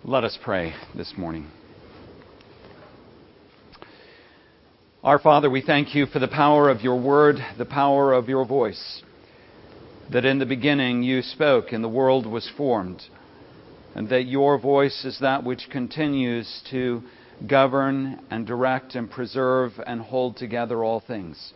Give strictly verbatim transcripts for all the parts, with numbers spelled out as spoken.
Let us pray this morning. Our Father, we thank you for the power of your word, the power of your voice, that in the beginning you spoke and the world was formed, and that your voice is that which continues to govern and direct and preserve and hold together all things.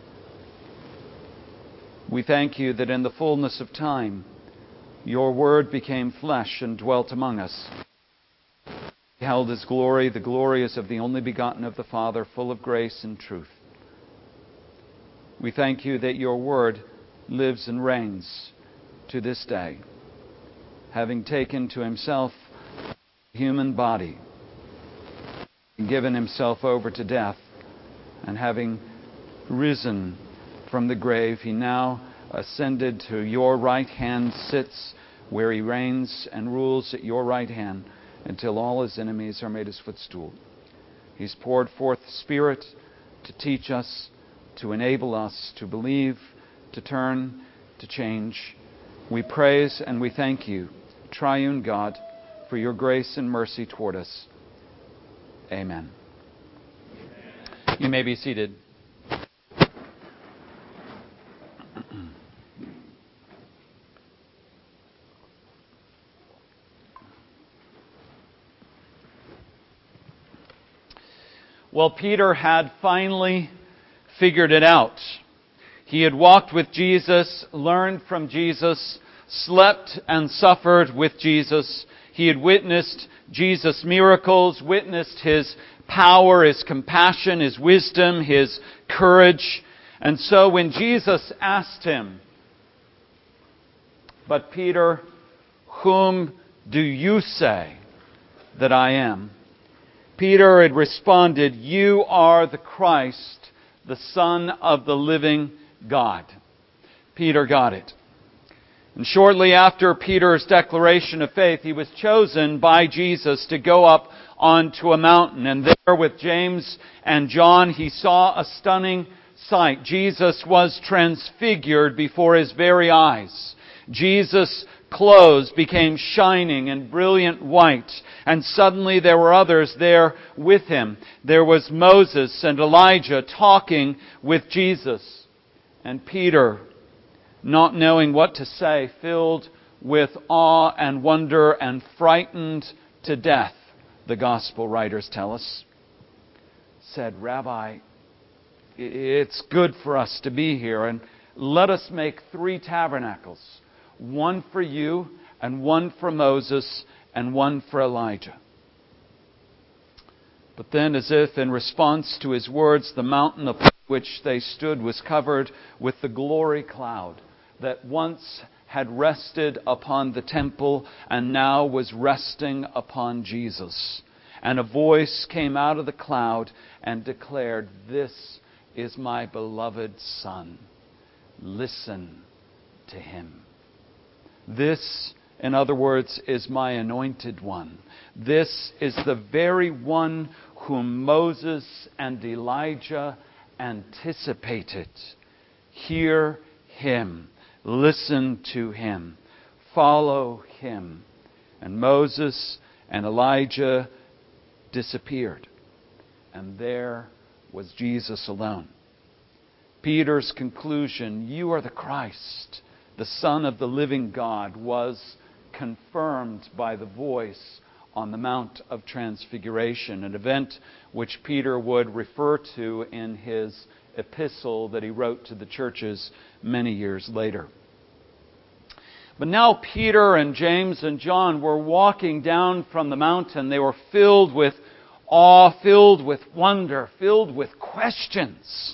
We thank you that in the fullness of time, your word became flesh and dwelt among us. He beheld his glory, the glory is of the only begotten of the Father, full of grace and truth. We thank you that your word lives and reigns to this day, having taken to himself a human body, and given himself over to death, and having risen from the grave, he now ascended to your right hand, sits where he reigns and rules at your right hand until all his enemies are made his footstool. He's poured forth the Spirit to teach us, to enable us to believe, to turn, to change. We praise and we thank you, Triune God, for your grace and mercy toward us. Amen. You may be seated. Well, Peter had finally figured it out. He had walked with Jesus, learned from Jesus, slept and suffered with Jesus. He had witnessed Jesus' miracles, witnessed His power, His compassion, His wisdom, His courage. And so when Jesus asked him, "But Peter, whom do you say that I am?" Peter had responded, "You are the Christ, the Son of the living God." Peter got it. And shortly after Peter's declaration of faith, he was chosen by Jesus to go up onto a mountain. And there with James and John, he saw a stunning sight. Jesus was transfigured before his very eyes. Jesus' clothes became shining and brilliant white. And suddenly there were others there with him. There was Moses and Elijah talking with Jesus. And Peter, not knowing what to say, filled with awe and wonder and frightened to death, the gospel writers tell us, said, "Rabbi, it's good for us to be here, and let us make three tabernacles. One for you, and one for Moses, and one for Elijah." But then, as if in response to his words, the mountain upon which they stood was covered with the glory cloud that once had rested upon the temple and now was resting upon Jesus. And a voice came out of the cloud and declared, "This is my beloved Son. Listen to him." This, in other words, is my anointed one. This is the very one whom Moses and Elijah anticipated. Hear him. Listen to him. Follow him. And Moses and Elijah disappeared. And there was Jesus alone. Peter's conclusion, "You are the Christ, the Son of the living God," was confirmed by the voice on the Mount of Transfiguration, an event which Peter would refer to in his epistle that he wrote to the churches many years later. But now Peter and James and John were walking down from the mountain. They were filled with awe, filled with wonder, filled with questions.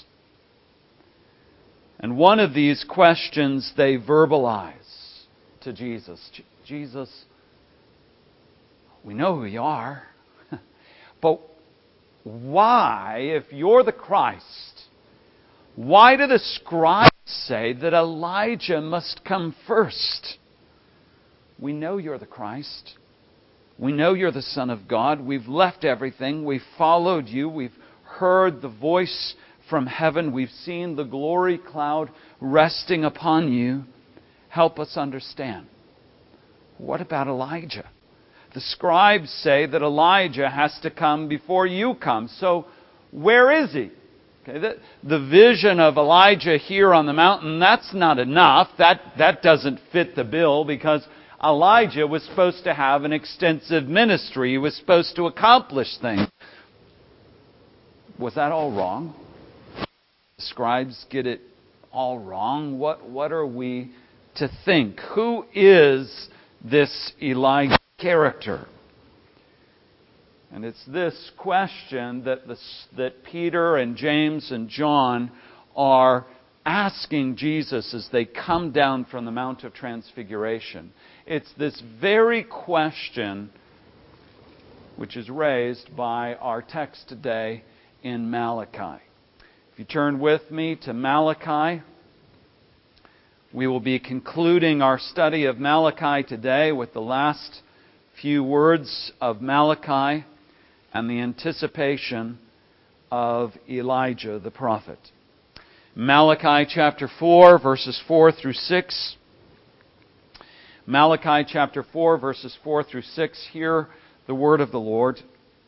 And one of these questions they verbalize to Jesus. "Jesus, we know who you are, but why, if you're the Christ, why do the scribes say that Elijah must come first? We know you're the Christ. We know you're the Son of God. We've left everything. We've followed you. We've heard the voice from heaven. We've seen the glory cloud resting upon you. Help us understand. What about Elijah? the scribes say that Elijah has to come before you come. So, where is he? Okay, the, the vision of Elijah here on the mountain, that's not enough. That, that doesn't fit the bill, because Elijah was supposed to have an extensive ministry. He was supposed to accomplish things. Was that all wrong? The scribes get it all wrong. What, what are we to think? Who is this Elijah character? And it's this question that, the, that Peter and James and John are asking Jesus as they come down from the Mount of Transfiguration. It's this very question which is raised by our text today in Malachi. If you turn with me to Malachi, we will be concluding our study of Malachi today with the last few words of Malachi and the anticipation of Elijah the prophet. Malachi chapter four, verses four through six. Malachi chapter four, verses four through six. Hear the word of the Lord.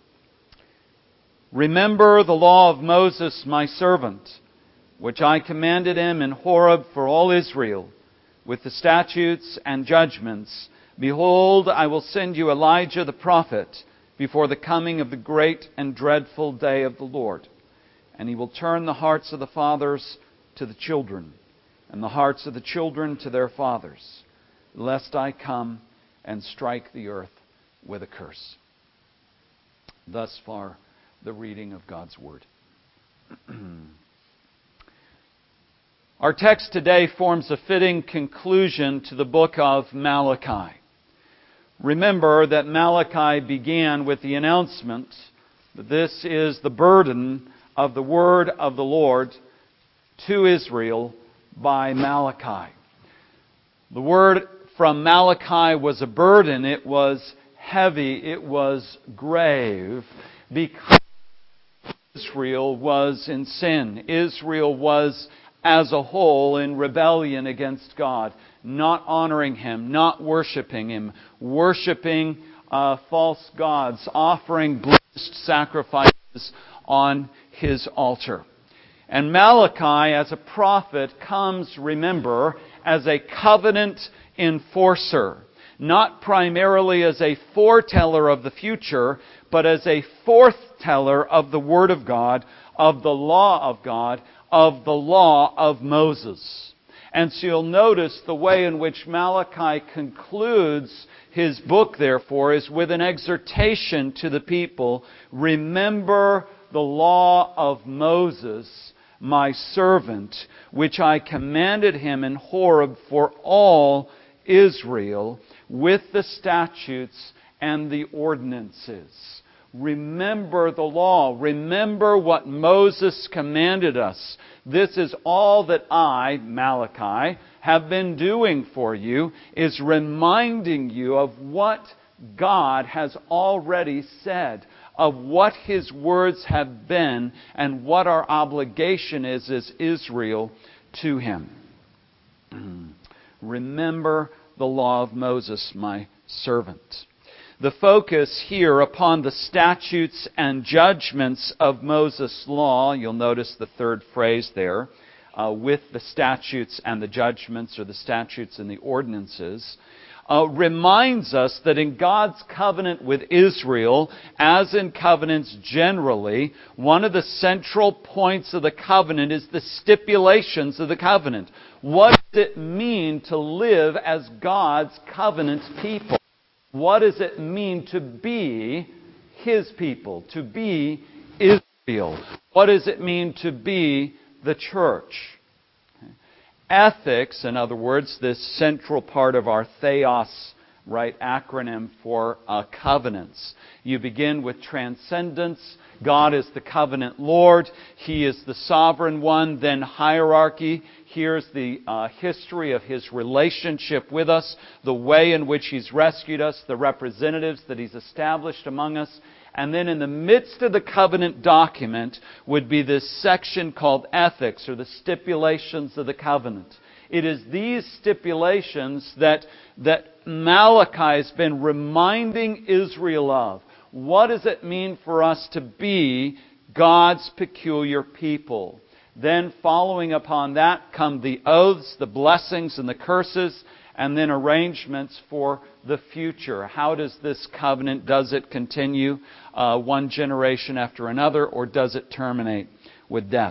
Remember the law of Moses my servant, which I commanded him in Horeb for all Israel, with the statutes and judgments. Behold, I will send you Elijah the prophet before the coming of the great and dreadful day of the Lord. And he will turn the hearts of the fathers to the children, and the hearts of the children to their fathers, lest I come and strike the earth with a curse. Thus far, the reading of God's Word. Our text today forms a fitting conclusion to the book of Malachi. Remember that Malachi began with the announcement that this is the burden of the word of the Lord to Israel by Malachi. The word from Malachi was a burden. It was heavy. It was grave, because Israel was in sin. Israel was as a whole in rebellion against God, not honoring Him, not worshiping Him, worshiping uh, false gods, offering blemished sacrifices on His altar. And Malachi, as a prophet, comes, remember, as a covenant enforcer, not primarily as a foreteller of the future, but as a forthteller of the Word of God, of the law of God, of the law of Moses. And so you'll notice the way in which Malachi concludes his book, therefore, is with an exhortation to the people. Remember the law of Moses, my servant, which I commanded him in Horeb for all Israel, with the statutes and the ordinances. Remember the law. Remember what Moses commanded us. This is all that I, Malachi, have been doing for you, is reminding you of what God has already said, of what His words have been, and what our obligation is as Israel to Him. Remember the law of Moses, my servant. The focus here upon the statutes and judgments of Moses' law, you'll notice the third phrase there, uh, with the statutes and the judgments, or the statutes and the ordinances, uh, reminds us that in God's covenant with Israel, as in covenants generally, one of the central points of the covenant is the stipulations of the covenant. What does it mean to live as God's covenant people? What does it mean to be His people, to be Israel? What does it mean to be the church? Ethics, in other words, this central part of our theos, right, acronym for uh, covenants. You begin with transcendence. God is the covenant Lord. He is the sovereign one. Then hierarchy. Here's the uh, history of His relationship with us, the way in which He's rescued us, the representatives that He's established among us. And then in the midst of the covenant document would be this section called ethics, or the stipulations of the covenant. It is these stipulations that, that Malachi has been reminding Israel of. What does it mean for us to be God's peculiar people? Then following upon that come the oaths, the blessings, and the curses, and then arrangements for the future. How does this covenant, does it continue uh, one generation after another, or does it terminate with death?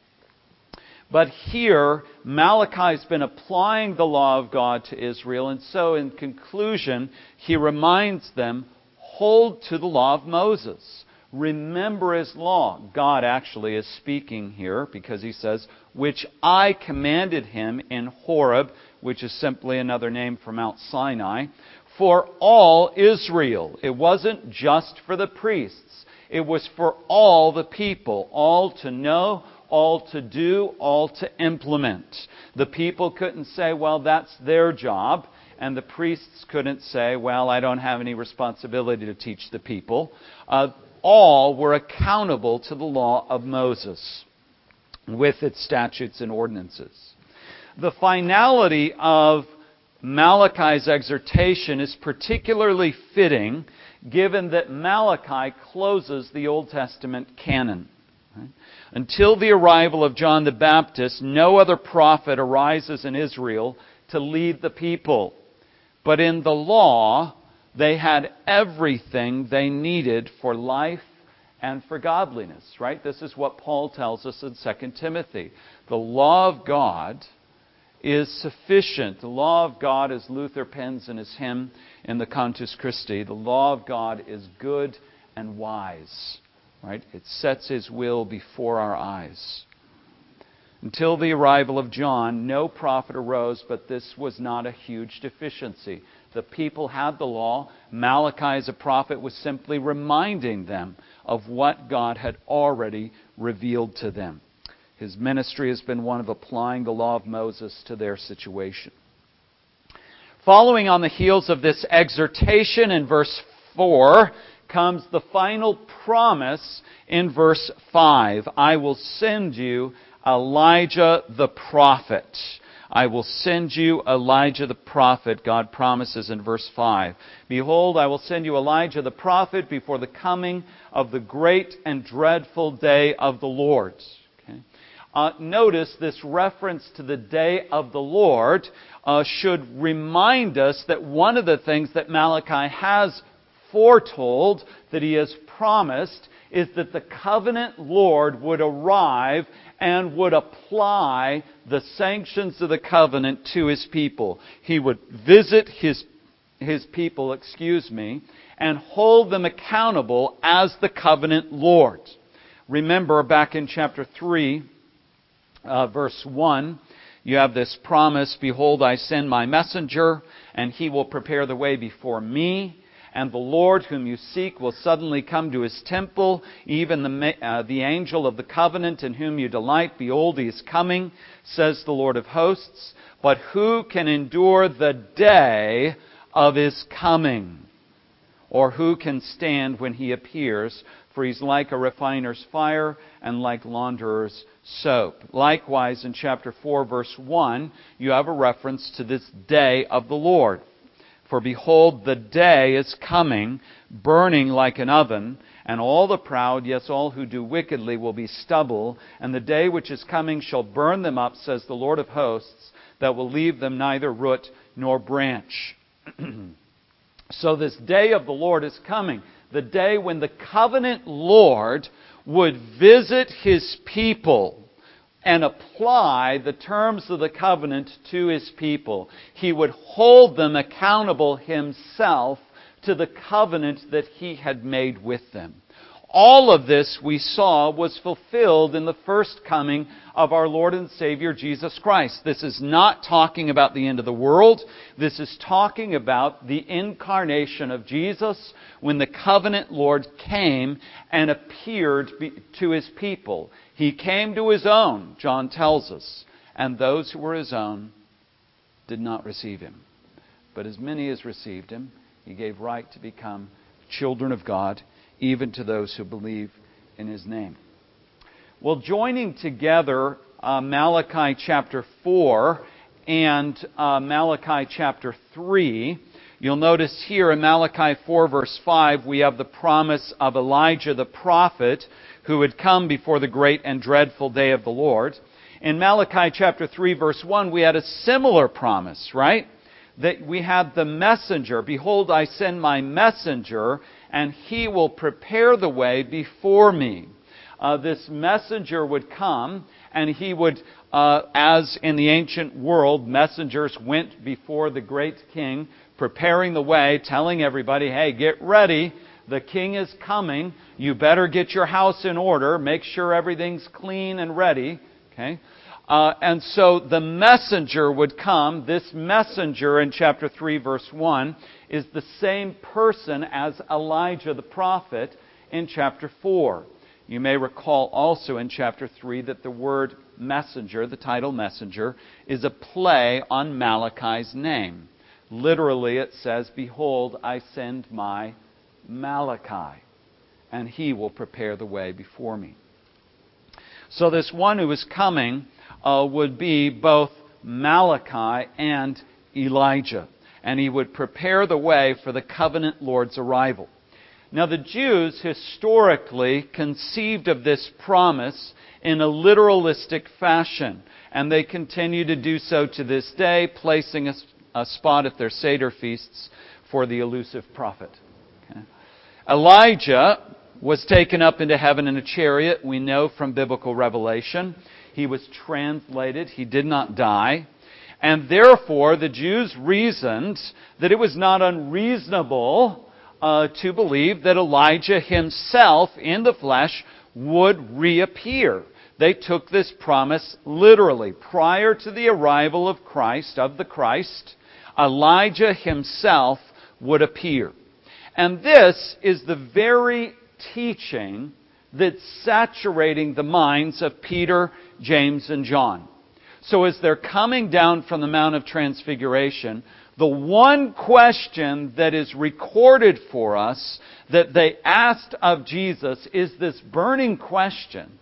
But here, Malachi has been applying the law of God to Israel, and so in conclusion, he reminds them, hold to the law of Moses. Remember His law. God actually is speaking here because He says, which I commanded him in Horeb, which is simply another name for Mount Sinai, for all Israel. It wasn't just for the priests. It was for all the people, all to know, all to do, all to implement. The people couldn't say, well, that's their job. And the priests couldn't say, well, I don't have any responsibility to teach the people. Uh, all were accountable to the law of Moses with its statutes and ordinances. The finality of Malachi's exhortation is particularly fitting given that Malachi closes the Old Testament canon. Right? Until the arrival of John the Baptist, no other prophet arises in Israel to lead the people. But in the law, they had everything they needed for life and for godliness. Right? This is what Paul tells us in Second Timothy. The law of God is sufficient. The law of God, as Luther pens in his hymn in the Cantus Christi, the law of God is good and wise. Right? It sets His will before our eyes. Until the arrival of John, no prophet arose, but this was not a huge deficiency. The people had the law. Malachi, as a prophet, was simply reminding them of what God had already revealed to them. His ministry has been one of applying the law of Moses to their situation. Following on the heels of this exhortation in verse four comes the final promise in verse five. I will send you Elijah the prophet. I will send you Elijah the prophet, God promises in verse five. Behold, I will send you Elijah the prophet before the coming of the great and dreadful day of the Lord. Okay. Uh, notice this reference to the day of the Lord uh, should remind us that one of the things that Malachi has foretold, that he has promised, is that the covenant Lord would arrive and would apply the sanctions of the covenant to His people. He would visit His, his people, excuse me, and hold them accountable as the covenant Lord. Remember back in chapter three, uh, verse one, you have this promise, behold, I send my messenger, and he will prepare the way before me. And the Lord whom you seek will suddenly come to His temple, even the, uh, the angel of the covenant in whom you delight. Behold, He is coming, says the Lord of hosts. But who can endure the day of His coming? Or who can stand when He appears? For He's like a refiner's fire and like launderer's soap. Likewise, in chapter four, verse one, you have a reference to this day of the Lord. For behold, the day is coming, burning like an oven, and all the proud, yes, all who do wickedly, will be stubble. And the day which is coming shall burn them up, says the Lord of hosts, that will leave them neither root nor branch. So this day of the Lord is coming. The day when the covenant Lord would visit His people and apply the terms of the covenant to His people. He would hold them accountable Himself to the covenant that He had made with them. All of this, we saw, was fulfilled in the first coming of our Lord and Savior Jesus Christ. This is not talking about the end of the world. This is talking about the incarnation of Jesus when the covenant Lord came and appeared to His people. He came to His own, John tells us, and those who were His own did not receive Him. But as many as received Him, He gave right to become children of God, even to those who believe in His name. Well, joining together uh, Malachi chapter four and uh, Malachi chapter three. You'll notice here in Malachi four verse five, we have the promise of Elijah the prophet who would come before the great and dreadful day of the Lord. In Malachi chapter three verse one, we had a similar promise, right? That we had the messenger. Behold, I send my messenger, and he will prepare the way before me. Uh, this messenger would come, and he would, uh, as in the ancient world, messengers went before the great king, preparing the way, telling everybody, hey, get ready, the king is coming, you better get your house in order, make sure everything's clean and ready. Okay? Uh, and so the messenger would come. This messenger in chapter three verse one is the same person as Elijah the prophet in chapter four. You may recall also in chapter three that the word messenger, the title messenger, is a play on Malachi's name. Literally it says, behold, I send my Malachi, and he will prepare the way before me. So this one who is coming uh, would be both Malachi and Elijah. And he would prepare the way for the covenant Lord's arrival. Now the Jews historically conceived of this promise in a literalistic fashion. And they continue to do so to this day, placing a, a spot at their Seder feasts for the elusive prophet. Okay. Elijah was taken up into heaven in a chariot, we know from biblical revelation. He was translated. He did not die. And therefore, the Jews reasoned that it was not unreasonable uh, to believe that Elijah himself, in the flesh, would reappear. They took this promise literally. Prior to the arrival of Christ, of the Christ, Elijah himself would appear. And this is the very teaching that's saturating the minds of Peter, James, and John. So as they're coming down from the Mount of Transfiguration, the one question that is recorded for us that they asked of Jesus is this burning question.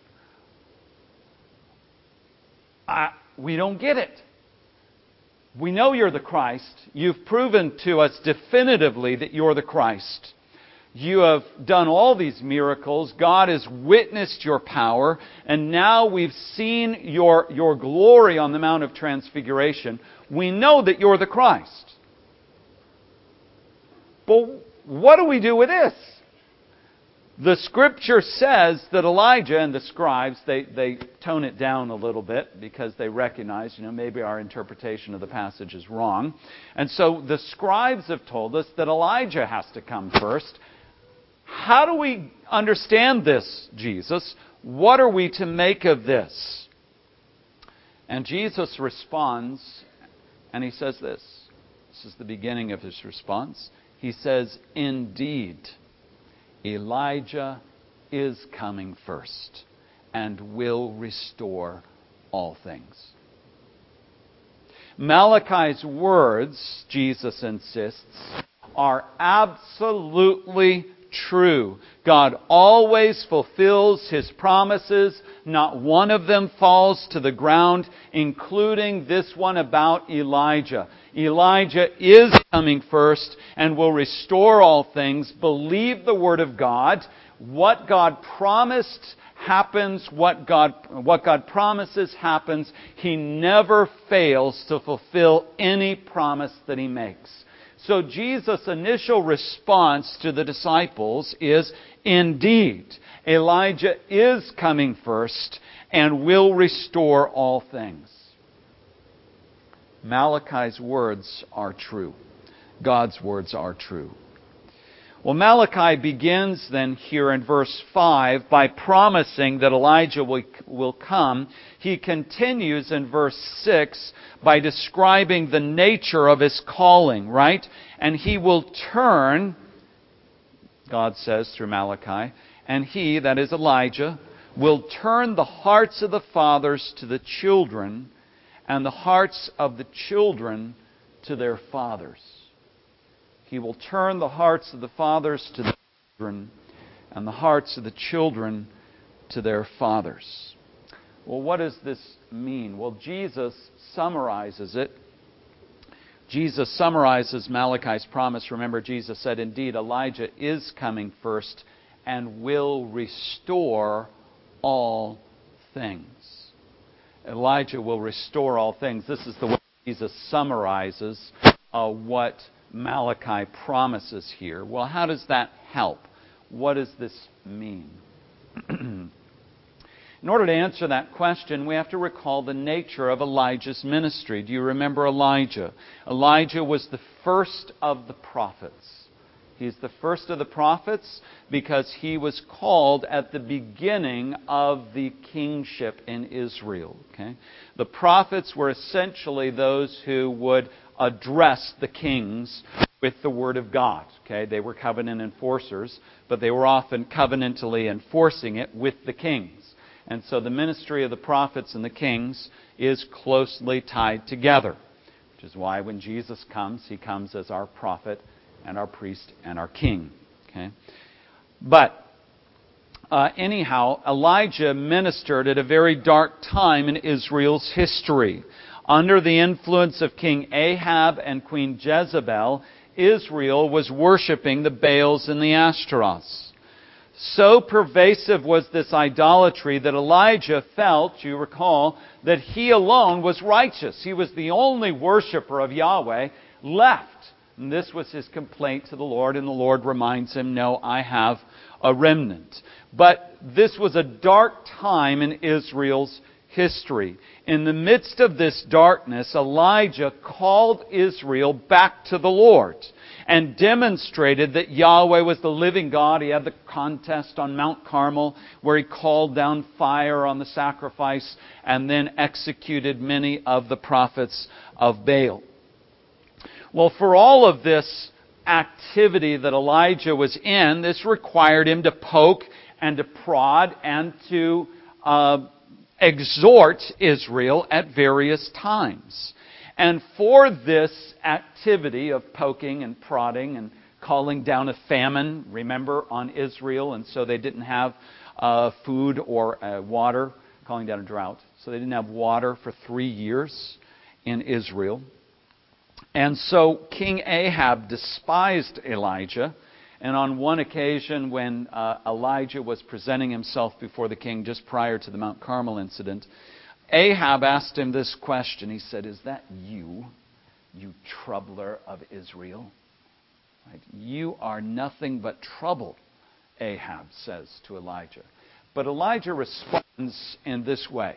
I, we don't get it. We know you're the Christ. You've proven to us definitively that you're the Christ. You have done all these miracles. God has witnessed your power. And now we've seen your, your glory on the Mount of Transfiguration. We know that you're the Christ. But what do we do with this? The Scripture says that Elijah and the scribes, they, they tone it down a little bit because they recognize, you know, maybe our interpretation of the passage is wrong. And so the scribes have told us that Elijah has to come first. How do we understand this, Jesus? What are we to make of this? And Jesus responds, and he says this. This is the beginning of his response. He says, indeed, Elijah is coming first and will restore all things. Malachi's words, Jesus insists, are absolutely true. God always fulfills His promises. Not one of them falls to the ground, including this one about Elijah. Elijah is coming first and will restore all things. Believe the Word of God. What God promised happens. What God, what God promises happens. He never fails to fulfill any promise that He makes. So Jesus' initial response to the disciples is, indeed, Elijah is coming first and will restore all things. Malachi's words are true. God's words are true. Well, Malachi begins then here in verse five by promising that Elijah will, will come. He continues in verse six by describing the nature of his calling, right? And he will turn, God says through Malachi, and he, that is Elijah, will turn the hearts of the fathers to the children and the hearts of the children to their fathers. He will turn the hearts of the fathers to the children and the hearts of the children to their fathers. Well, what does this mean? Well, Jesus summarizes it. Jesus summarizes Malachi's promise. Remember, Jesus said, indeed, Elijah is coming first and will restore all things. Elijah will restore all things. This is the way Jesus summarizes uh, what Malachi promises here. Well, how does that help? What does this mean? In order to answer that question, we have to recall the nature of Elijah's ministry. Do you remember Elijah? Elijah was the first of the prophets. He's the first of the prophets because he was called at the beginning of the kingship in Israel. Okay? The prophets were essentially those who would address the kings with the Word of God. Okay? They were covenant enforcers, but they were often covenantally enforcing it with the kings. And so the ministry of the prophets and the kings is closely tied together, which is why when Jesus comes, He comes as our prophet and our priest and our king. Okay? But uh, anyhow, Elijah ministered at a very dark time in Israel's history. Under the influence of King Ahab and Queen Jezebel, Israel was worshiping the Baals and the Ashtaroths. So pervasive was this idolatry that Elijah felt, you recall, that he alone was righteous. He was the only worshiper of Yahweh left. And this was his complaint to the Lord, and the Lord reminds him, no, I have a remnant. But this was a dark time in Israel's history. In the midst of this darkness, Elijah called Israel back to the Lord and demonstrated that Yahweh was the living God. He had the contest on Mount Carmel where he called down fire on the sacrifice and then executed many of the prophets of Baal. Well, for all of this activity that Elijah was in, this required him to poke and to prod and to uh, exhort Israel at various times. And for this activity of poking and prodding and calling down a famine, remember, on Israel, and so they didn't have uh, food or uh, water, calling down a drought. So they didn't have water for three years in Israel. And so King Ahab despised Elijah. And on one occasion when uh, Elijah was presenting himself before the king just prior to the Mount Carmel incident, Ahab asked him this question. He said, is that you, you troubler of Israel? Right? You are nothing but trouble, Ahab says to Elijah. But Elijah responds in this way.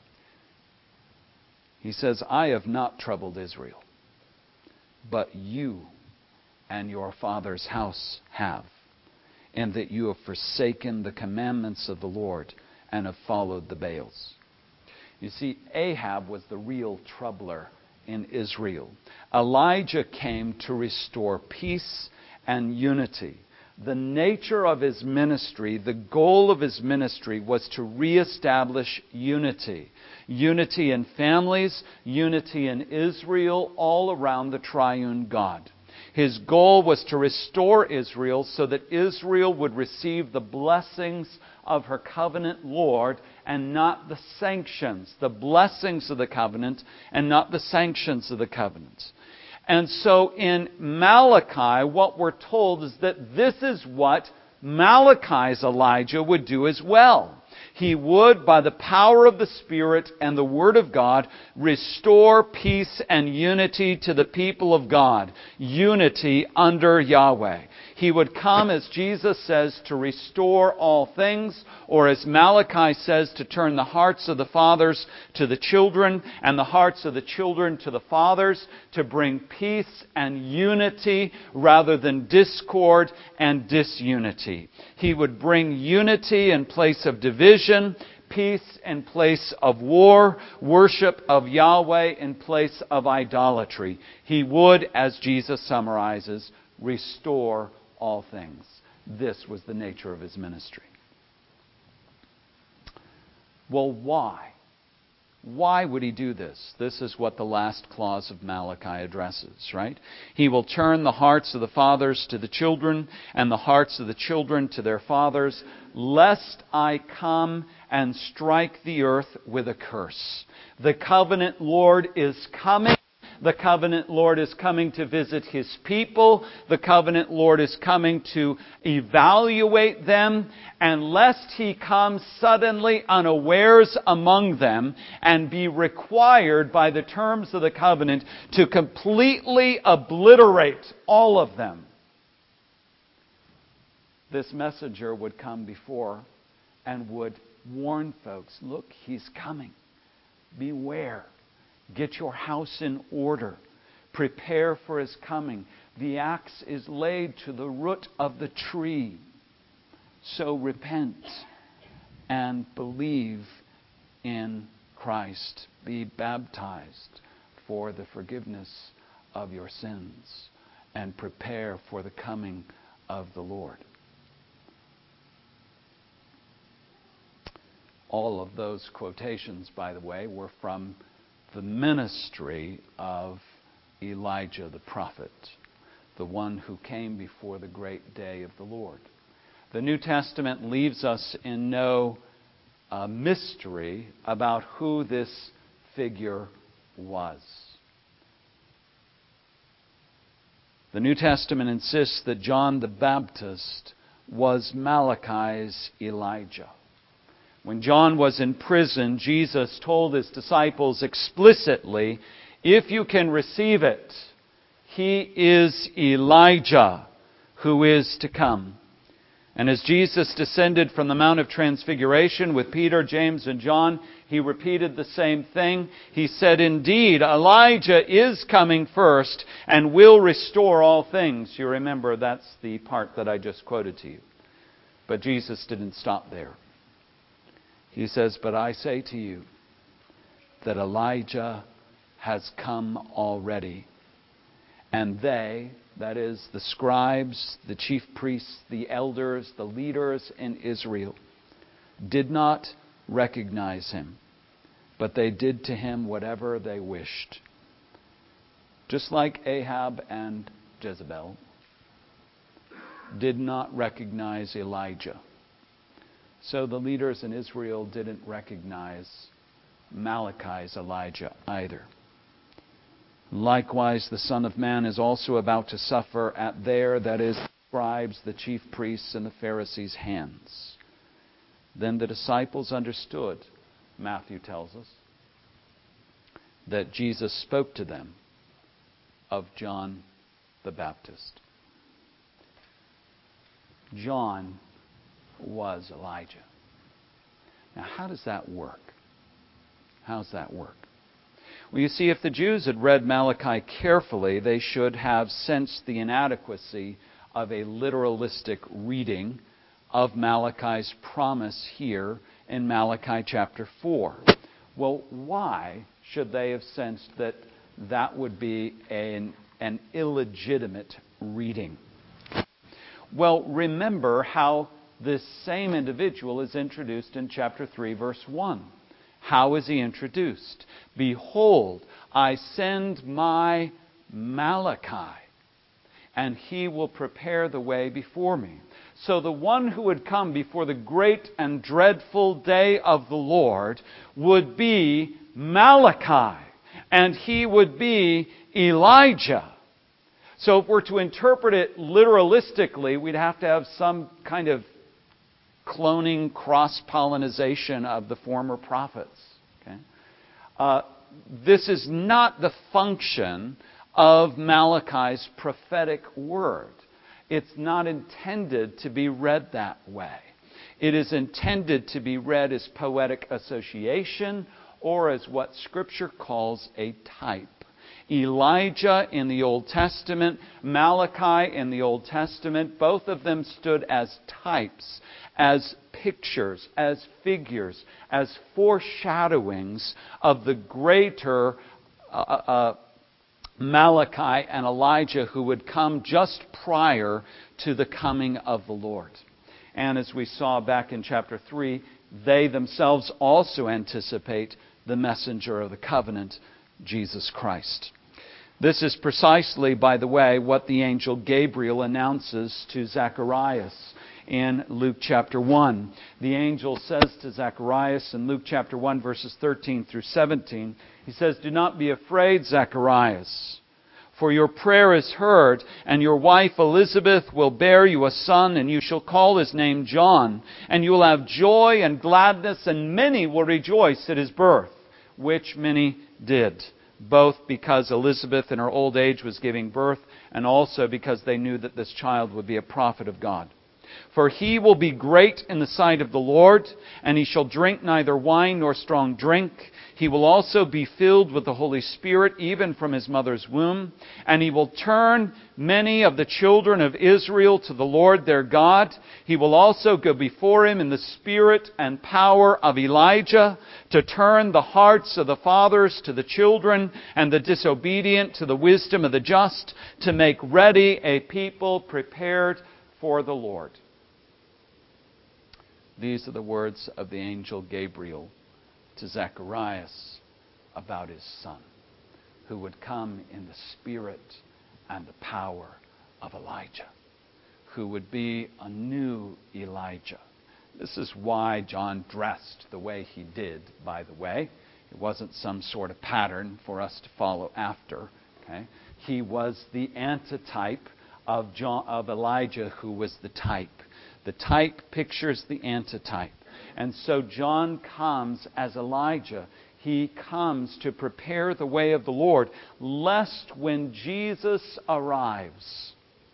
He says, I have not troubled Israel, but you and your father's house have, and that you have forsaken the commandments of the Lord and have followed the Baals. You see, Ahab was the real troubler in Israel. Elijah came to restore peace and unity. The nature of his ministry, the goal of his ministry was to reestablish unity. Unity in families, unity in Israel, all around the triune God. His goal was to restore Israel so that Israel would receive the blessings of her covenant Lord and not the sanctions, the blessings of the covenant and not the sanctions of the covenant. And so in Malachi, what we're told is that this is what Malachi's Elijah would do as well. He would, by the power of the Spirit and the Word of God, restore peace and unity to the people of God. Unity under Yahweh. He would come, as Jesus says, to restore all things, or as Malachi says, to turn the hearts of the fathers to the children, and the hearts of the children to the fathers, to bring peace and unity rather than discord and disunity. He would bring unity in place of division, peace in place of war, worship of Yahweh in place of idolatry. He would, as Jesus summarizes, restore all things. This was the nature of his ministry. Well, why? Why would he do this? This is what the last clause of Malachi addresses, right? He will turn the hearts of the fathers to the children, and the hearts of the children to their fathers, lest I come and strike the earth with a curse. The covenant Lord is coming. The covenant Lord is coming to visit His people. The covenant Lord is coming to evaluate them. And lest He come suddenly unawares among them and be required by the terms of the covenant to completely obliterate all of them, this messenger would come before and would warn folks, look, He's coming. Beware. Get your house in order. Prepare for His coming. The axe is laid to the root of the tree. So repent and believe in Christ. Be baptized for the forgiveness of your sins and prepare for the coming of the Lord. All of those quotations, by the way, were from the ministry of Elijah the prophet, the one who came before the great day of the Lord. The New Testament leaves us in no uh, mystery about who this figure was. The New Testament insists that John the Baptist was Malachi's Elijah. When John was in prison, Jesus told His disciples explicitly, if you can receive it, He is Elijah who is to come. And as Jesus descended from the Mount of Transfiguration with Peter, James, and John, He repeated the same thing. He said, indeed, Elijah is coming first and will restore all things. You remember, that's the part that I just quoted to you. But Jesus didn't stop there. He says, but I say to you that Elijah has come already. And they, that is, the scribes, the chief priests, the elders, the leaders in Israel, did not recognize Him, but they did to Him whatever they wished. Just like Ahab and Jezebel did not recognize Elijah, so the leaders in Israel didn't recognize Malachi's Elijah either. Likewise, the Son of Man is also about to suffer at their, that is, the scribes, the chief priests, and the Pharisees' hands. Then the disciples understood, Matthew tells us, that Jesus spoke to them of John the Baptist. John was Elijah. Now, how does that work? How does that work? Well, you see, if the Jews had read Malachi carefully, they should have sensed the inadequacy of a literalistic reading of Malachi's promise here in Malachi chapter four. Well, why should they have sensed that that would be an, an illegitimate reading? Well, remember how this same individual is introduced in chapter three, verse one. How is he introduced? Behold, I send my Malachi, and he will prepare the way before me. So the one who would come before the great and dreadful day of the Lord would be Malachi, and he would be Elijah. So if we're to interpret it literalistically, we'd have to have some kind of cloning, cross-pollinization of the former prophets. Okay? Uh, this is not the function of Malachi's prophetic word. It's not intended to be read that way. It is intended to be read as poetic association or as what Scripture calls a type. Elijah in the Old Testament, Malachi in the Old Testament, both of them stood as types, as pictures, as figures, as foreshadowings of the greater uh, uh, Malachi and Elijah who would come just prior to the coming of the Lord. And as we saw back in chapter three, they themselves also anticipate the messenger of the covenant, Jesus Christ. This is precisely, by the way, what the angel Gabriel announces to Zacharias in Luke chapter one. The angel says to Zacharias in Luke chapter one, verses thirteen through seventeen, he says, "Do not be afraid, Zacharias, for your prayer is heard, and your wife Elizabeth will bear you a son, and you shall call his name John. And you will have joy and gladness, and many will rejoice at his birth," which many did, both because Elizabeth in her old age was giving birth, and also because they knew that this child would be a prophet of God. "For he will be great in the sight of the Lord, and he shall drink neither wine nor strong drink. He will also be filled with the Holy Spirit, even from his mother's womb. And he will turn many of the children of Israel to the Lord their God. He will also go before him in the spirit and power of Elijah, to turn the hearts of the fathers to the children, and the disobedient to the wisdom of the just, to make ready a people prepared for the Lord." These are the words of the angel Gabriel to Zacharias about his son, who would come in the spirit and the power of Elijah, who would be a new Elijah. This is why John dressed the way he did, by the way. It wasn't some sort of pattern for us to follow after. Okay? He was the antitype of John, of Elijah, who was the type. The type pictures the antitype. And so John comes as Elijah. He comes to prepare the way of the Lord, lest when Jesus arrives,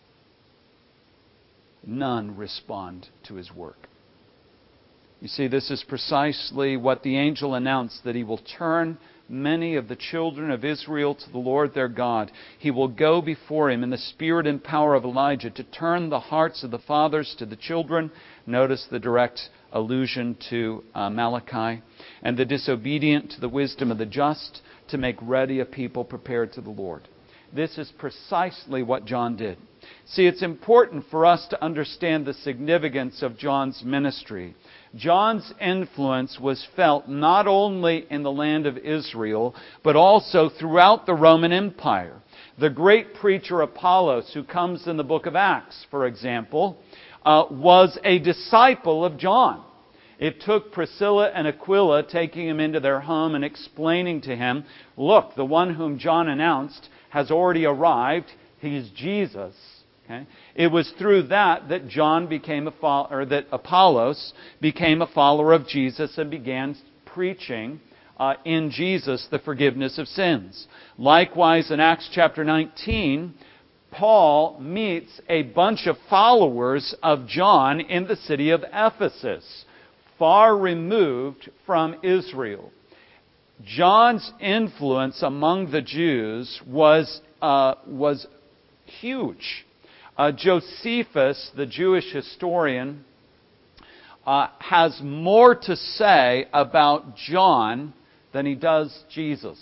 none respond to his work. You see, this is precisely what the angel announced, that he will turn many of the children of Israel to the Lord their God. He will go before him in the spirit and power of Elijah, to turn the hearts of the fathers to the children. Notice the direct allusion to uh, Malachi. "And the disobedient to the wisdom of the just, to make ready a people prepared to the Lord." This is precisely what John did. See, it's important for us to understand the significance of John's ministry. John's influence was felt not only in the land of Israel, but also throughout the Roman Empire. The great preacher Apollos, who comes in the book of Acts, for example, uh, was a disciple of John. It took Priscilla and Aquila taking him into their home and explaining to him, "Look, the one whom John announced has already arrived. He's Jesus." Okay? It was through that that John became a fo- or that Apollos became a follower of Jesus and began preaching uh, in Jesus the forgiveness of sins. Likewise, in Acts chapter nineteen, Paul meets a bunch of followers of John in the city of Ephesus, far removed from Israel. John's influence among the Jews was uh, was huge. Uh, Josephus, the Jewish historian, uh, has more to say about John than he does Jesus.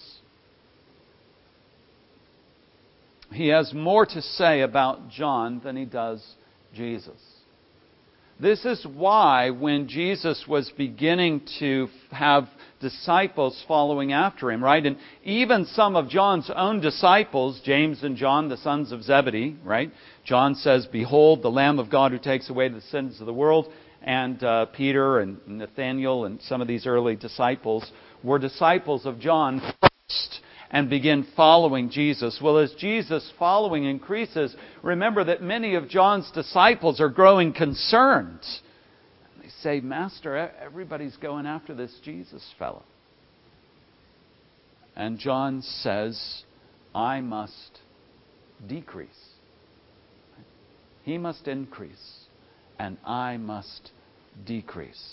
He has more to say about John than he does Jesus. This is why when Jesus was beginning to have disciples following after him, right? And even some of John's own disciples, James and John, the sons of Zebedee, right? John says, "Behold, the Lamb of God who takes away the sins of the world." And uh, Peter and Nathaniel and some of these early disciples were disciples of John first, and begin following Jesus. Well, as Jesus' following increases, remember that many of John's disciples are growing concerned. They say, "Master, everybody's going after this Jesus fellow." And John says, "I must decrease. He must increase, and I must decrease.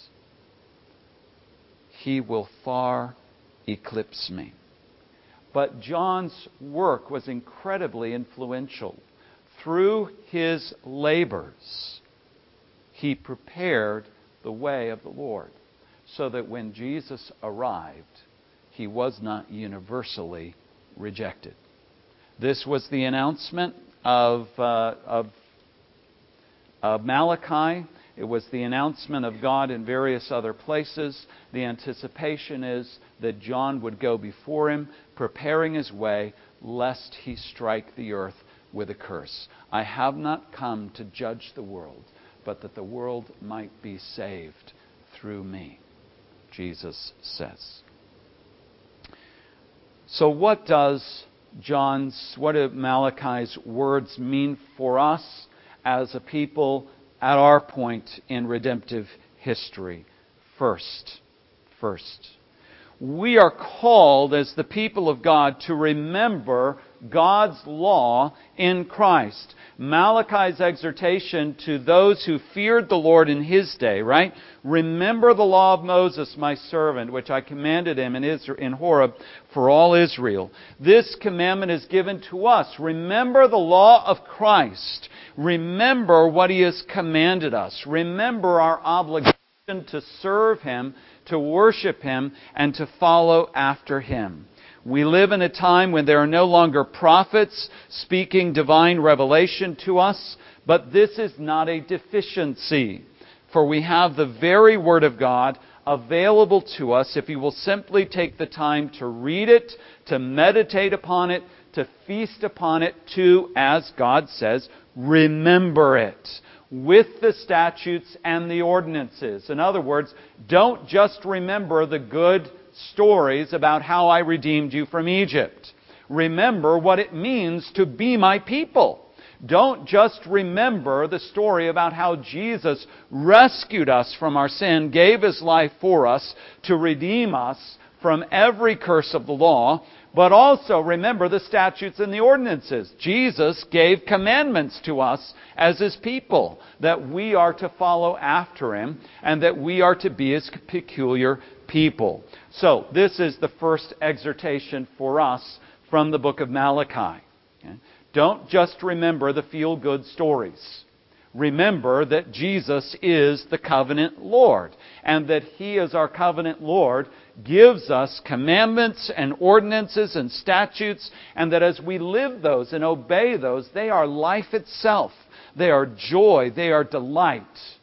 He will far eclipse me." But John's work was incredibly influential. Through his labors, he prepared the way of the Lord, so that when Jesus arrived, he was not universally rejected. This was the announcement of, uh, of, of Malachi. It was the announcement of God in various other places. The anticipation is that John would go before him, preparing his way, lest he strike the earth with a curse. "I have not come to judge the world, but that the world might be saved through me, Jesus says. So what does John's, what do Malachi's words mean for us as a people at our point in redemptive history? First, first, we are called as the people of God to remember God's law in Christ. Malachi's exhortation to those who feared the Lord in His day, right? Remember the law of Moses, my servant, which I commanded him in Israel, in Horeb for all Israel. This commandment is given to us. Remember the law of Christ. Remember what He has commanded us. Remember our obligation to serve Him, to worship Him, and to follow after Him. We live in a time when there are no longer prophets speaking divine revelation to us, but this is not a deficiency, for we have the very Word of God available to us if we will simply take the time to read it, to meditate upon it, to feast upon it, to, as God says, remember it with the statutes and the ordinances. In other words, don't just remember the good stories about how I redeemed you from Egypt. Remember what it means to be my people. Don't just remember the story about how Jesus rescued us from our sin, gave His life for us to redeem us from every curse of the law, but also remember the statutes and the ordinances. Jesus gave commandments to us as His people that we are to follow after Him and that we are to be His peculiar people. So, this is the first exhortation for us from the book of Malachi. Okay? Don't just remember the feel-good stories. Remember that Jesus is the covenant Lord, and that He, as our covenant Lord, gives us commandments and ordinances and statutes, and that as we live those and obey those, they are life itself. They are joy. They are delight.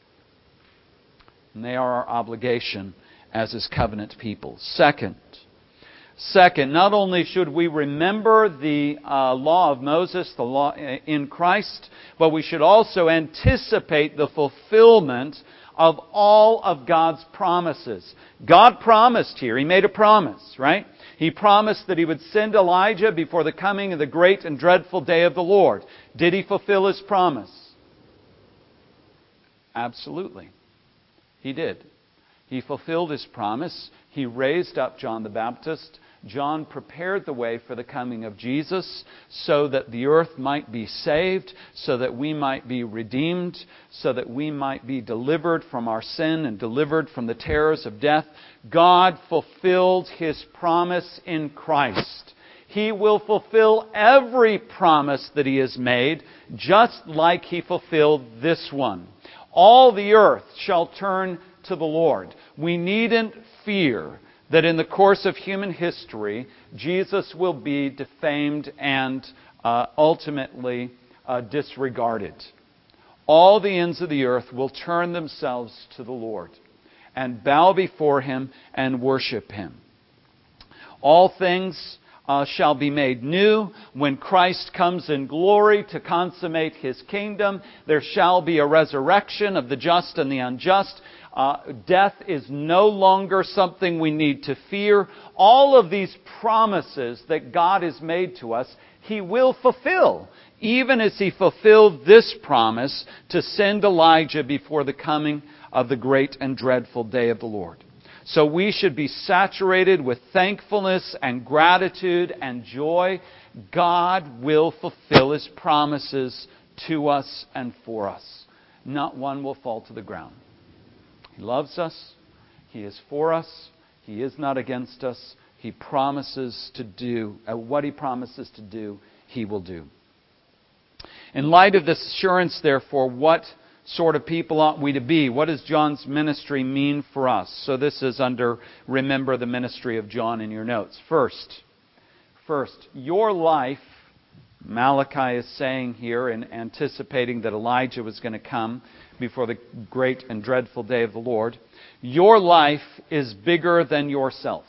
And they are our obligation as His covenant people. Second, Second, not only should we remember the uh, law of Moses, the law in Christ, but we should also anticipate the fulfillment of all of God's promises. God promised here, He made a promise, right? He promised that He would send Elijah before the coming of the great and dreadful day of the Lord. Did He fulfill His promise? Absolutely. He did. He fulfilled His promise. He raised up John the Baptist. John prepared the way for the coming of Jesus so that the earth might be saved, so that we might be redeemed, so that we might be delivered from our sin and delivered from the terrors of death. God fulfilled His promise in Christ. He will fulfill every promise that He has made, just like He fulfilled this one. All the earth shall turn to the Lord. We needn't fear that in the course of human history, Jesus will be defamed and uh, ultimately uh, disregarded. All the ends of the earth will turn themselves to the Lord and bow before Him and worship Him. All things uh, shall be made new. When Christ comes in glory to consummate His kingdom, there shall be a resurrection of the just and the unjust. Uh, death is no longer something we need to fear. All of these promises that God has made to us, He will fulfill, even as He fulfilled this promise to send Elijah before the coming of the great and dreadful day of the Lord. So we should be saturated with thankfulness and gratitude and joy. God will fulfill His promises to us and for us. Not one will fall to the ground. He loves us. He is for us. He is not against us. He promises to do, uh, what He promises to do, He will do. In light of this assurance, therefore, what sort of people ought we to be? What does John's ministry mean for us? So this is under Remember the Ministry of John in your notes. First, first, your life, Malachi is saying here and anticipating that Elijah was going to come before the great and dreadful day of the Lord. Your life is bigger than yourself.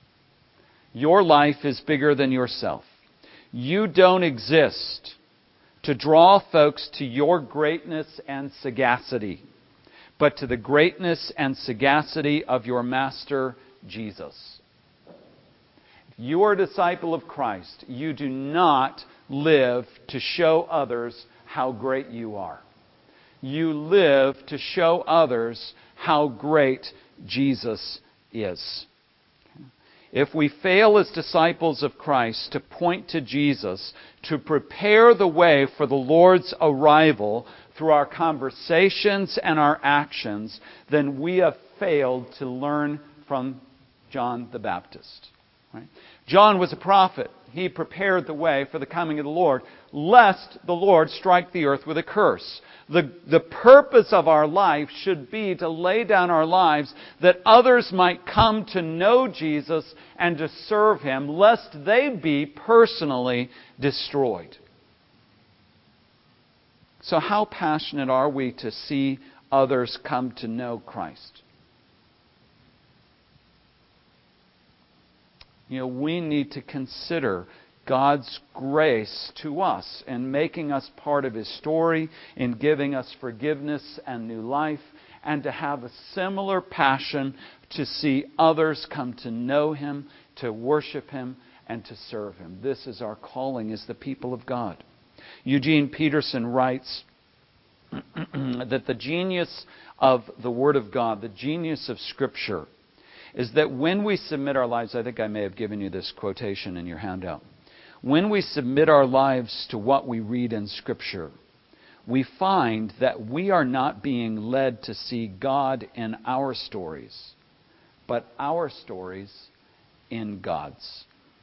Your life is bigger than yourself. You don't exist to draw folks to your greatness and sagacity, but to the greatness and sagacity of your Master, Jesus. If you are a disciple of Christ, you do not live to show others how great you are. You live to show others how great Jesus is. If we fail as disciples of Christ to point to Jesus, to prepare the way for the Lord's arrival through our conversations and our actions, then we have failed to learn from John the Baptist. Right? John was a prophet. He prepared the way for the coming of the Lord, lest the Lord strike the earth with a curse. The, the purpose of our life should be to lay down our lives that others might come to know Jesus and to serve Him, lest they be personally destroyed. So how passionate are we to see others come to know Christ? You know, we need to consider God's grace to us in making us part of His story, in giving us forgiveness and new life, and to have a similar passion to see others come to know Him, to worship Him, and to serve Him. This is our calling as the people of God. Eugene Peterson writes that the genius of the Word of God, the genius of Scripture, is that when we submit our lives, I think I may have given you this quotation in your handout. When we submit our lives to what we read in Scripture, we find that we are not being led to see God in our stories, but our stories in God's.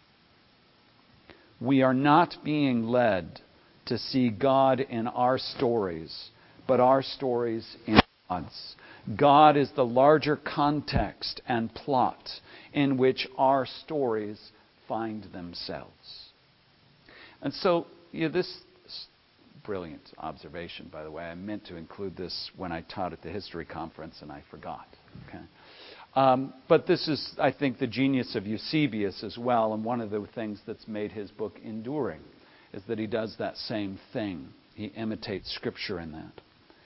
We are not being led to see God in our stories, but our stories in God's. God is the larger context and plot in which our stories find themselves. And so, you know, this brilliant observation, by the way. I meant to include this when I taught at the history conference, and I forgot. Okay. Um, but this is, I think, the genius of Eusebius as well, and one of the things that's made his book enduring is that he does that same thing. He imitates Scripture in that.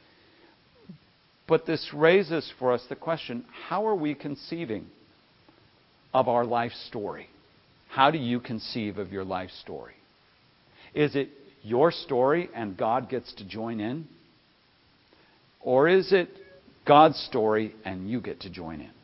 But this raises for us the question, how are we conceiving of our life story? How do you conceive of your life story? Is it your story and God gets to join in? Or is it God's story and you get to join in?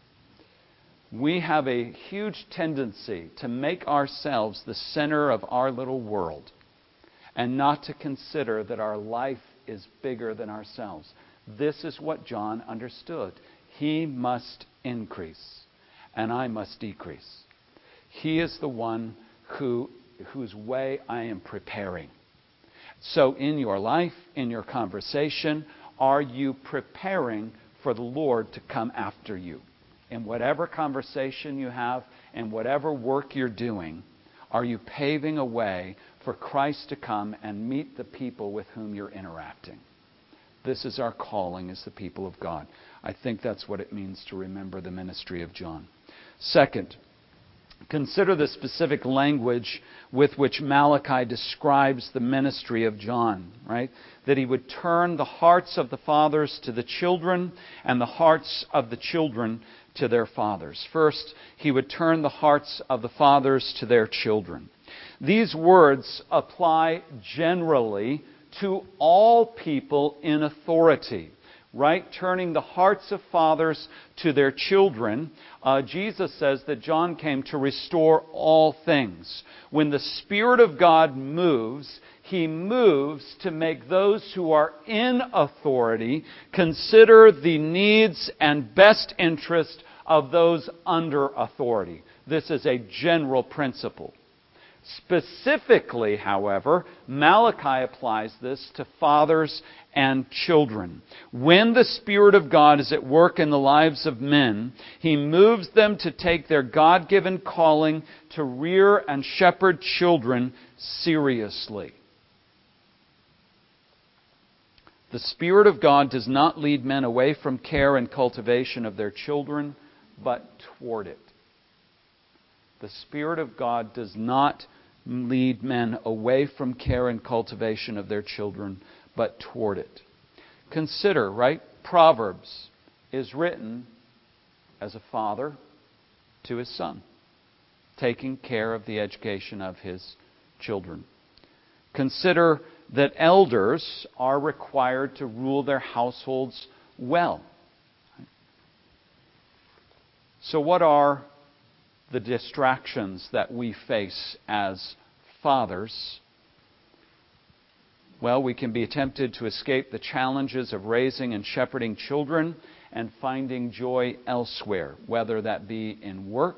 We have a huge tendency to make ourselves the center of our little world and not to consider that our life is bigger than ourselves. This is what John understood. He must increase and I must decrease. He is the one who, whose way I am preparing. So in your life, in your conversation, are you preparing for the Lord to come after you? In whatever conversation you have, and whatever work you're doing, are you paving a way for Christ to come and meet the people with whom you're interacting? This is our calling as the people of God. I think that's what it means to remember the ministry of John. Second, consider the specific language with which Malachi describes the ministry of John, right? That he would turn the hearts of the fathers to the children and the hearts of the children to their fathers. First, he would turn the hearts of the fathers to their children. These words apply generally to all people in authority. Right? Turning the hearts of fathers to their children. Uh, Jesus says that John came to restore all things. When the Spirit of God moves, He moves to make those who are in authority consider the needs and best interest of those under authority. This is a general principle. Specifically, however, Malachi applies this to fathers and children. When the Spirit of God is at work in the lives of men, He moves them to take their God-given calling to rear and shepherd children seriously. The Spirit of God does not lead men away from care and cultivation of their children, but toward it. The Spirit of God does not lead men away from care and cultivation of their children, but toward it. Consider, right? Proverbs is written as a father to his son, taking care of the education of his children. Consider that elders are required to rule their households well. So what are the distractions that we face as fathers? Well, we can be tempted to escape the challenges of raising and shepherding children and finding joy elsewhere, whether that be in work,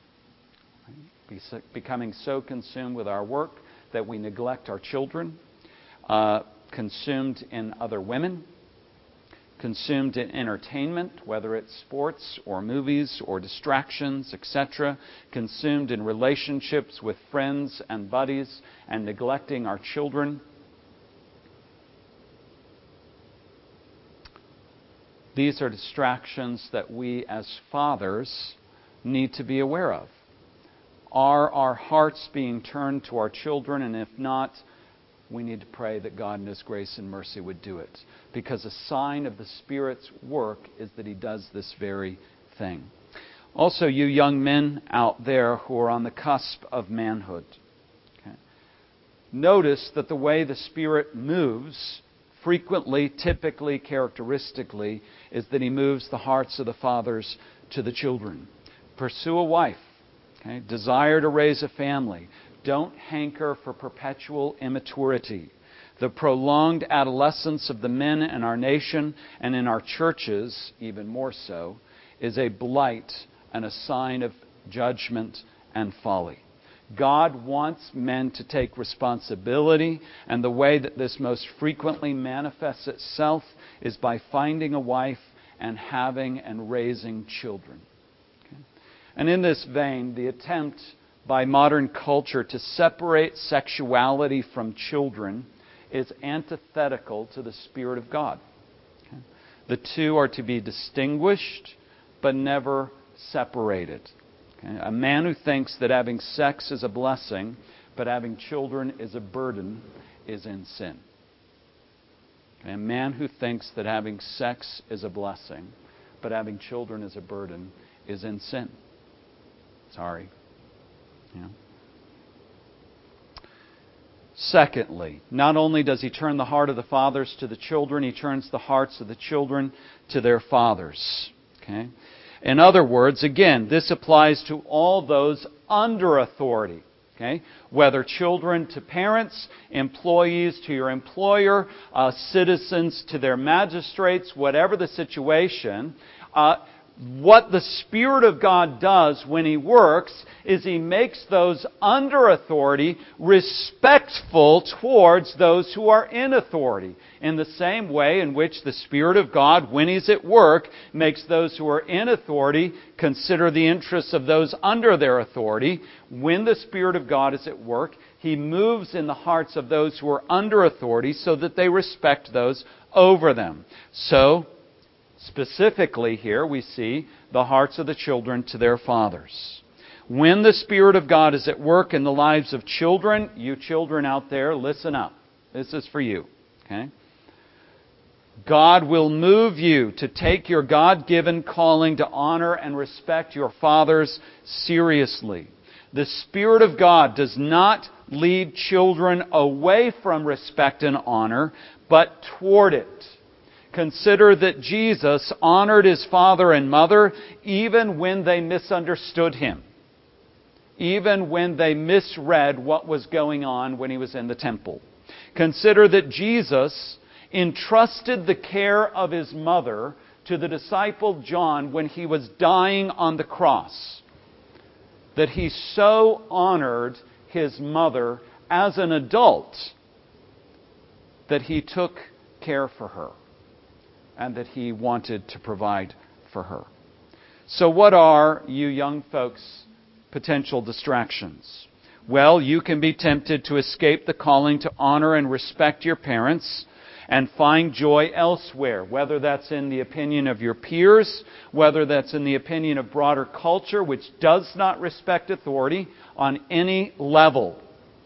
becoming so consumed with our work that we neglect our children, uh, consumed in other women, consumed in entertainment, whether it's sports or movies or distractions, et cetera, consumed in relationships with friends and buddies and neglecting our children. These are distractions that we as fathers need to be aware of. Are our hearts being turned to our children? And if not, we need to pray that God in His grace and mercy would do it. Because a sign of the Spirit's work is that He does this very thing. Also, you young men out there who are on the cusp of manhood, okay, notice that the way the Spirit moves, frequently, typically, characteristically, is that He moves the hearts of the fathers to the children. Pursue a wife. Okay? Desire to raise a family. Don't hanker for perpetual immaturity. The prolonged adolescence of the men in our nation and in our churches, even more so, is a blight and a sign of judgment and folly. God wants men to take responsibility, and the way that this most frequently manifests itself is by finding a wife and having and raising children. Okay? And in this vein, the attempt by modern culture to separate sexuality from children is antithetical to the Spirit of God. Okay? The two are to be distinguished, but never separated. Okay? A man who thinks that having sex is a blessing, but having children is a burden, is in sin. Okay? A man who thinks that having sex is a blessing, but having children is a burden, is in sin. Sorry. Yeah. Secondly, not only does He turn the heart of the fathers to the children, He turns the hearts of the children to their fathers. Okay? In other words, again, this applies to all those under authority. Okay? Whether children to parents, employees to your employer, uh, citizens to their magistrates, whatever the situation, uh, what the Spirit of God does when He works is He makes those under authority respectful towards those who are in authority. In the same way in which the Spirit of God, when He's at work, makes those who are in authority consider the interests of those under their authority. When the Spirit of God is at work, He moves in the hearts of those who are under authority so that they respect those over them. So, specifically here, we see the hearts of the children to their fathers. When the Spirit of God is at work in the lives of children, you children out there, listen up. This is for you. Okay? God will move you to take your God-given calling to honor and respect your fathers seriously. The Spirit of God does not lead children away from respect and honor, but toward it. Consider that Jesus honored His father and mother even when they misunderstood Him. Even when they misread what was going on when He was in the temple. Consider that Jesus entrusted the care of His mother to the disciple John when he was dying on the cross. That He so honored His mother as an adult that He took care for her. And that He wanted to provide for her. So what are, you young folks, potential distractions? Well, you can be tempted to escape the calling to honor and respect your parents and find joy elsewhere, whether that's in the opinion of your peers, whether that's in the opinion of broader culture, which does not respect authority on any level.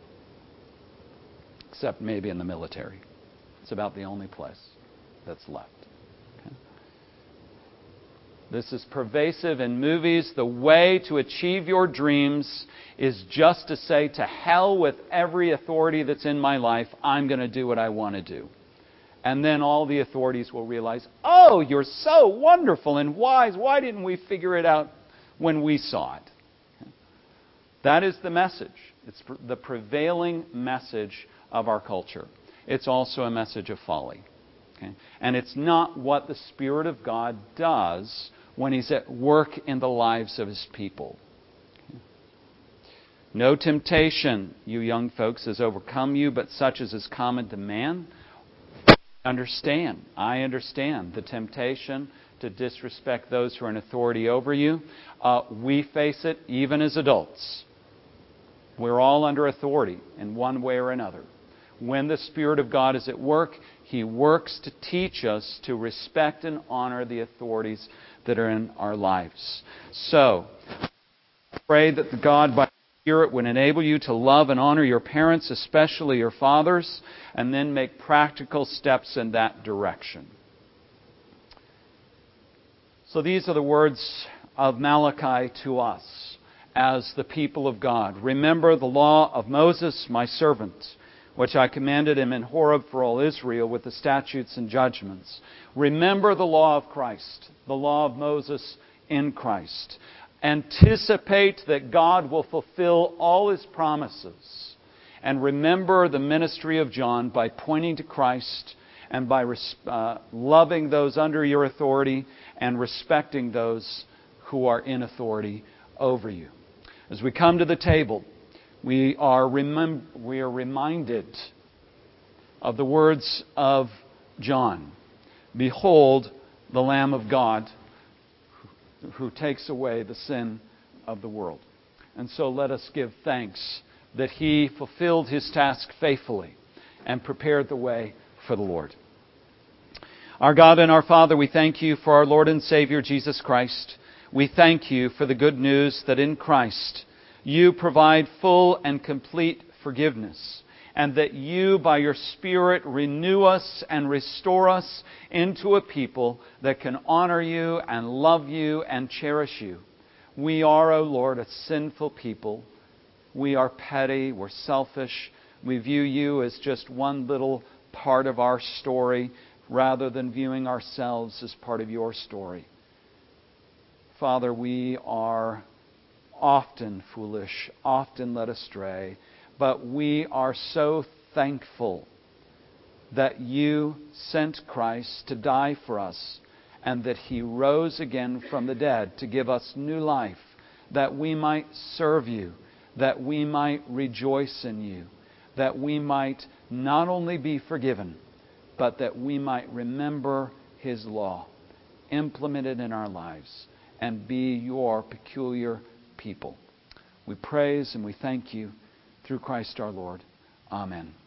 except maybe in the military. It's about the only place that's left. Okay? This is pervasive in movies. The way to achieve your dreams is just to say, to hell with every authority that's in my life. I'm going to do what I want to do. And then all the authorities will realize, oh, you're so wonderful and wise. Why didn't we figure it out when we saw it? That is the message. It's the prevailing message of our culture. It's also a message of folly. Okay? And it's not what the Spirit of God does when He's at work in the lives of His people. Okay? No temptation, you young folks, has overcome you, but such as is common to man. Understand. I understand the temptation to disrespect those who are in authority over you. Uh, we face it even as adults. We're all under authority in one way or another. When the Spirit of God is at work, He works to teach us to respect and honor the authorities that are in our lives. So, pray that the God by the Spirit would enable you to love and honor your parents, especially your fathers, and then make practical steps in that direction. So these are the words of Malachi to us as the people of God. Remember the law of Moses, my servant, which I commanded him in Horeb for all Israel with the statutes and judgments. Remember the law of Christ, the law of Moses in Christ. Anticipate that God will fulfill all His promises. And remember the ministry of John by pointing to Christ and by uh, loving those under your authority and respecting those who are in authority over you. As we come to the table, we are, remem- we are reminded of the words of John. Behold, the Lamb of God who takes away the sin of the world. And so let us give thanks that He fulfilled His task faithfully and prepared the way for the Lord. Our God and our Father, we thank You for our Lord and Savior Jesus Christ. We thank You for the good news that in Christ You provide full and complete forgiveness, and that You, by Your Spirit, renew us and restore us into a people that can honor You and love You and cherish You. We are, O Lord, a sinful people. We are petty, we're selfish. We view You as just one little part of our story, rather than viewing ourselves as part of Your story. Father, we are often foolish, often led astray, but we are so thankful that You sent Christ to die for us and that He rose again from the dead to give us new life, that we might serve You, that we might rejoice in You, that we might not only be forgiven, but that we might remember His law, implement it in our lives, and be Your peculiar people. We praise and we thank You through Christ our Lord. Amen.